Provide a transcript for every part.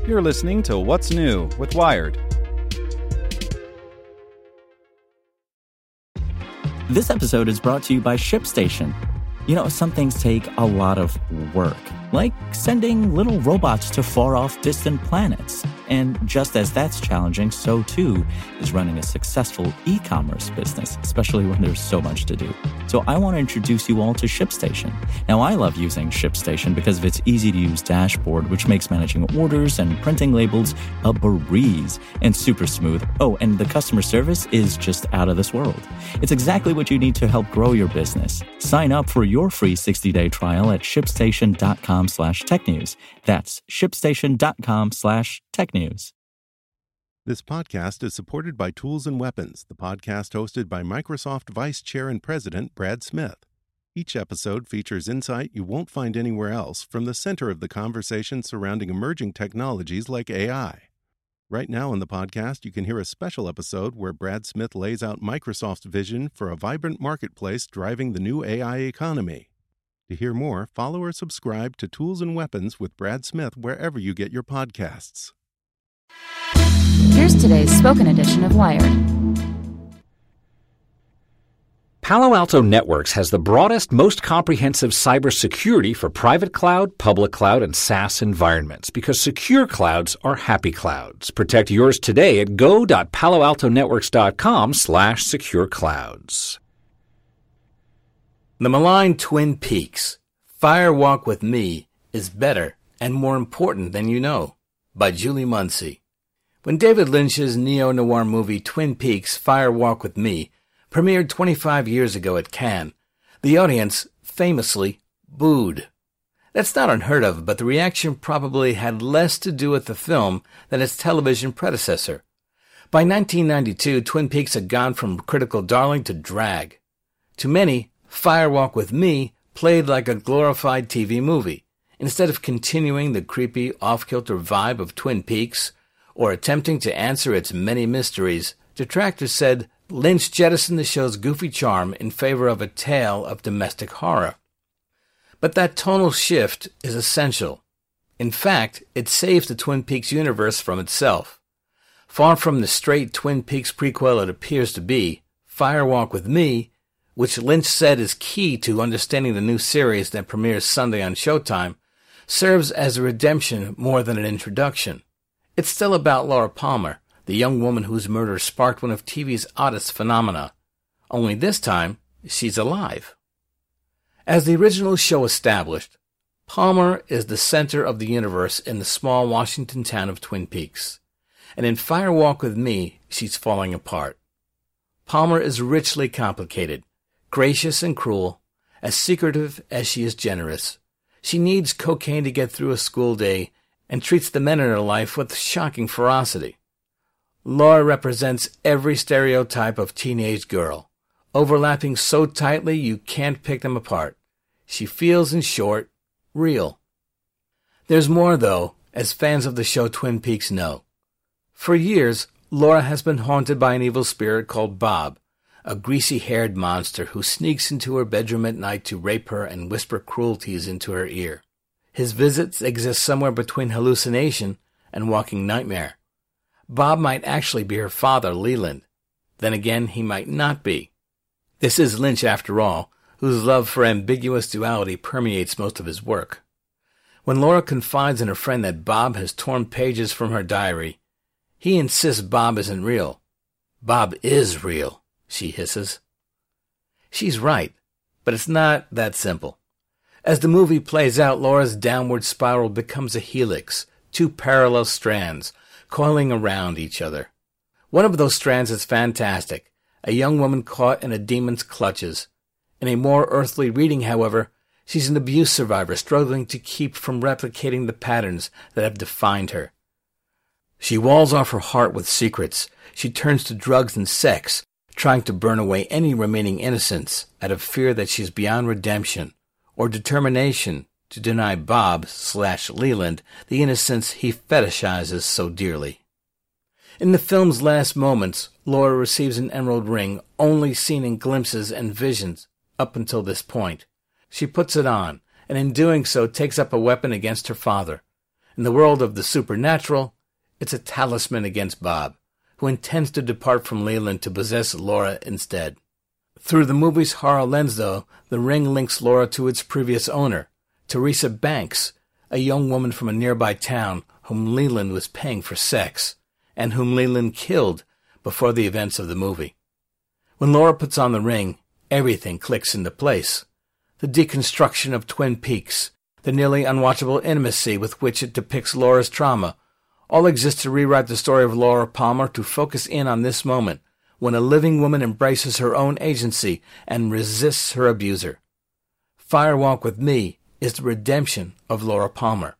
You're listening to What's New with Wired. This episode is brought to you by ShipStation. You know, some things take a lot of work, like sending little robots to far-off distant planets. And just as that's challenging, so too is running a successful e-commerce business, especially when there's so much to do. So I want to introduce you all to ShipStation. Now, I love using ShipStation because of its easy-to-use dashboard, which makes managing orders and printing labels a breeze and super smooth. Oh, and the customer service is just out of this world. It's exactly what you need to help grow your business. Sign up for your free 60-day trial at shipstation.com/technews. That's shipstation.com/technews. This podcast is supported by Tools and Weapons, the podcast hosted by Microsoft Vice Chair and President Brad Smith. Each episode features insight you won't find anywhere else from the center of the conversation surrounding emerging technologies like AI. Right now on the podcast, you can hear a special episode where Brad Smith lays out Microsoft's vision for a vibrant marketplace driving the new AI economy. To hear more, follow or subscribe to Tools and Weapons with Brad Smith wherever you get your podcasts. Here's today's spoken edition of Wired. Palo Alto Networks has the broadest, most comprehensive cybersecurity for private cloud, public cloud, and SaaS environments because secure clouds are happy clouds. Protect yours today at go.paloaltonetworks.com/secure-clouds. The maligned Twin Peaks. Fire Walk with Me is better and more important than you know, by Julie Muncy. When David Lynch's neo-noir movie Twin Peaks Fire Walk with Me premiered 25 years ago at Cannes, the audience famously booed. That's not unheard of, but the reaction probably had less to do with the film than its television predecessor. By 1992, Twin Peaks had gone from critical darling to drag. To many, Fire Walk with Me played like a glorified TV movie. Instead of continuing the creepy, off-kilter vibe of Twin Peaks or attempting to answer its many mysteries, detractors said Lynch jettisoned the show's goofy charm in favor of a tale of domestic horror. But that tonal shift is essential. In fact, it saves the Twin Peaks universe from itself. Far from the straight Twin Peaks prequel it appears to be, Fire Walk with Me, which Lynch said is key to understanding the new series that premieres Sunday on Showtime, serves as a redemption more than an introduction. It's still about Laura Palmer, the young woman whose murder sparked one of TV's oddest phenomena. Only this time, she's alive. As the original show established, Palmer is the center of the universe in the small Washington town of Twin Peaks. And in Fire Walk with Me, she's falling apart. Palmer is richly complicated, gracious and cruel, as secretive as she is generous. She needs cocaine to get through a school day and treats the men in her life with shocking ferocity. Laura represents every stereotype of teenage girl, overlapping so tightly you can't pick them apart. She feels, in short, real. There's more, though, as fans of the show Twin Peaks know. For years, Laura has been haunted by an evil spirit called Bob, a greasy-haired monster who sneaks into her bedroom at night to rape her and whisper cruelties into her ear. His visits exist somewhere between hallucination and walking nightmare. Bob might actually be her father, Leland. Then again, he might not be. This is Lynch, after all, whose love for ambiguous duality permeates most of his work. When Laura confides in her friend that Bob has torn pages from her diary, he insists Bob isn't real. Bob is real, she hisses. She's right, but it's not that simple. As the movie plays out, Laura's downward spiral becomes a helix, two parallel strands, coiling around each other. One of those strands is fantastic, a young woman caught in a demon's clutches. In a more earthly reading, however, she's an abuse survivor struggling to keep from replicating the patterns that have defined her. She walls off her heart with secrets. She turns to drugs and sex, trying to burn away any remaining innocence out of fear that she's beyond redemption, or determination to deny Bob/Leland the innocence he fetishizes so dearly. In the film's last moments, Laura receives an emerald ring only seen in glimpses and visions up until this point. She puts it on, and in doing so takes up a weapon against her father. In the world of the supernatural, it's a talisman against Bob, who intends to depart from Leland to possess Laura instead. Through the movie's horror lens, though, the ring links Laura to its previous owner, Teresa Banks, a young woman from a nearby town whom Leland was paying for sex, and whom Leland killed before the events of the movie. When Laura puts on the ring, everything clicks into place. The deconstruction of Twin Peaks, the nearly unwatchable intimacy with which it depicts Laura's trauma, all exist to rewrite the story of Laura Palmer to focus in on this moment, when a living woman embraces her own agency and resists her abuser. Fire Walk with Me is the redemption of Laura Palmer.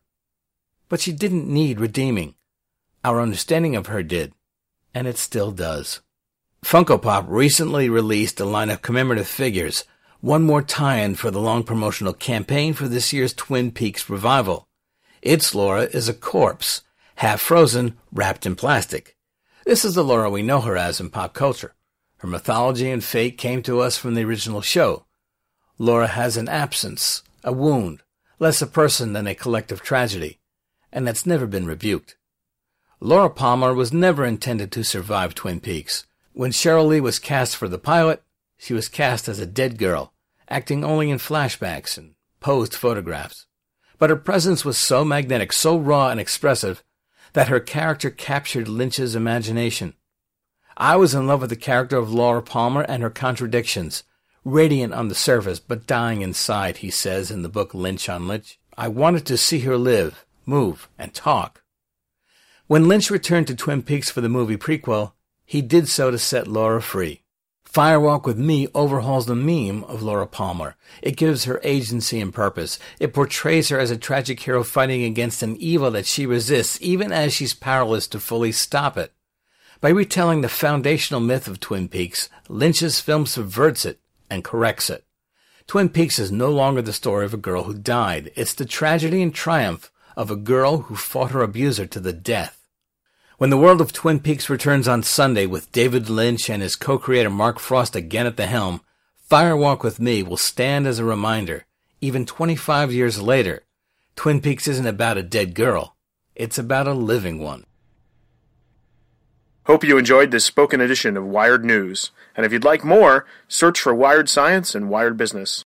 But she didn't need redeeming. Our understanding of her did, and it still does. Funko Pop recently released a line of commemorative figures, one more tie-in for the long promotional campaign for this year's Twin Peaks revival. Its Laura is a corpse, half frozen, wrapped in plastic. This is the Laura we know her as in pop culture. Her mythology and fate came to us from the original show. Laura has an absence, a wound, less a person than a collective tragedy, and that's never been rebuked. Laura Palmer was never intended to survive Twin Peaks. When Sheryl Lee was cast for the pilot, she was cast as a dead girl, acting only in flashbacks and posed photographs. But her presence was so magnetic, so raw and expressive, that her character captured Lynch's imagination. I was in love with the character of Laura Palmer and her contradictions, radiant on the surface but dying inside, he says in the book Lynch on Lynch. I wanted to see her live, move, and talk. When Lynch returned to Twin Peaks for the movie prequel, he did so to set Laura free. Fire Walk with Me overhauls the meme of Laura Palmer. It gives her agency and purpose. It portrays her as a tragic hero fighting against an evil that she resists, even as she's powerless to fully stop it. By retelling the foundational myth of Twin Peaks, Lynch's film subverts it and corrects it. Twin Peaks is no longer the story of a girl who died. It's the tragedy and triumph of a girl who fought her abuser to the death. When the world of Twin Peaks returns on Sunday with David Lynch and his co-creator Mark Frost again at the helm, Fire Walk with Me will stand as a reminder, even 25 years later, Twin Peaks isn't about a dead girl. It's about a living one. Hope you enjoyed this spoken edition of Wired News. And if you'd like more, search for Wired Science and Wired Business.